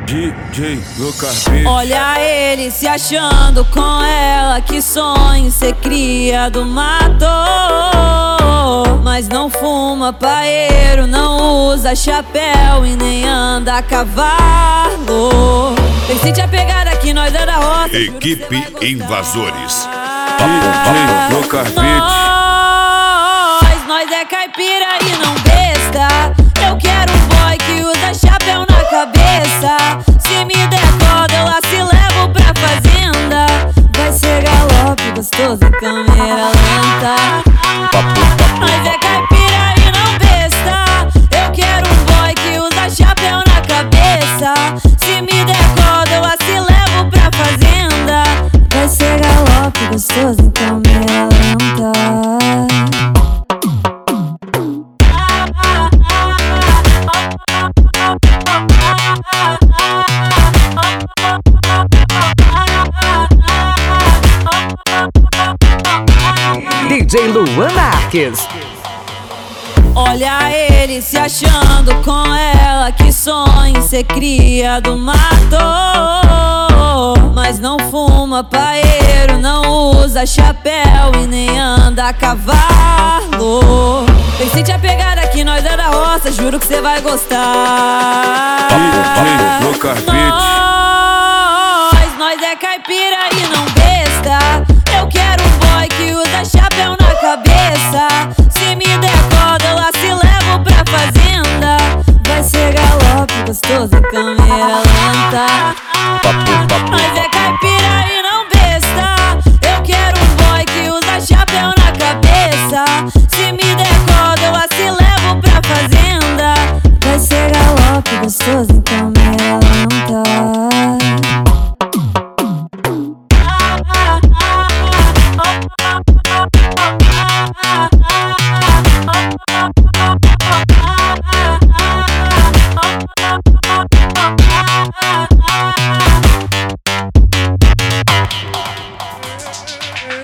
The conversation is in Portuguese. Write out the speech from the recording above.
DJ Lucas Beat. Olha ele se achando com ela, que sonha em ser cria do mato. Mas não fuma paeiro, não usa chapéu e nem anda a cavalo. Tem que sentir a pegada que nós é da roça. Equipe Invasores. DJ Lucas Beat. Nós é caipira e não besta. Eu quero um boy que usa chapéu na cabeça. Se me der corda eu lá se levo pra fazenda. Vai ser galope gostoso em câmera lenta. Nós é caipira e não besta. Eu quero um boy que usa chapéu na cabeça. Se me der corda eu lá se levo pra fazenda. Vai ser galope gostoso em câmera lenta. DJ Luan Marques. Olha ele se achando com ela, que sonha em ser cria do mato. Mas não fuma paeiro, não usa chapéu e nem anda a cavalo. Tem que sentir a pegada que nós é da roça, juro que cê vai gostar. DJ Lucas Beat. Nós é caipira e não besta. Eu quero um boy que usa chapéu na cabeça. Se me der corda eu lá se levo pra fazenda. Vai ser galope gostoso em câmera lenta. Nós é caipira e